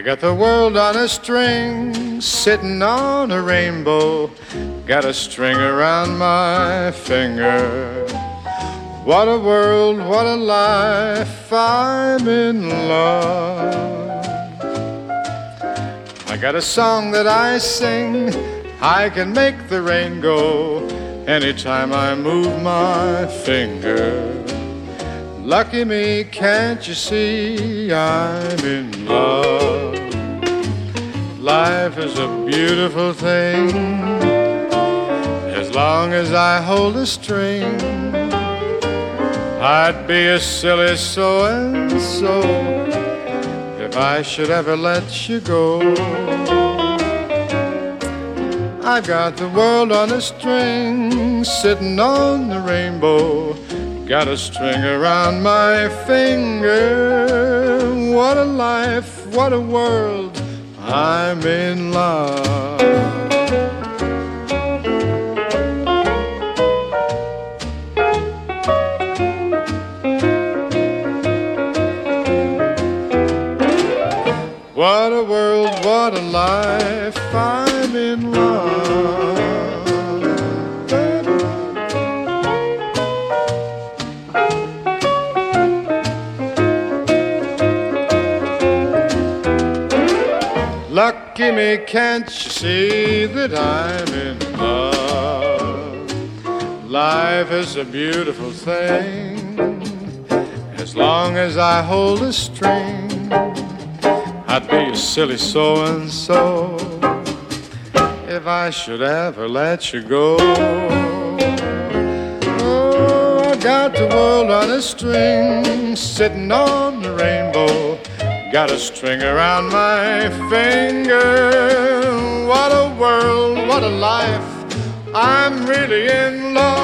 I got the world on a string, sitting on a rainbow. Got a string around my finger. What a world, what a life, I'm in love. I got a song that I sing, I can make the rain go anytime I move my finger. Lucky me, can't you see I'm in love? Life is a beautiful thing, as long as I hold a string. I'd be a silly so-and-so if I should ever let you go. I've got the world on a string, sitting on the rainbow. Got a string around my finger. What a life, what a world, I'm in love. What a world, what a life, I'm in love. Lucky me, can't you see that I'm in love? Life is a beautiful thing, as long as I hold a string. I'd be a silly so-and-so if I should ever let you go. Oh, I got the world on a string, sitting on the rainbow. Got a string around my finger. What a world, what a life, I'm really in love.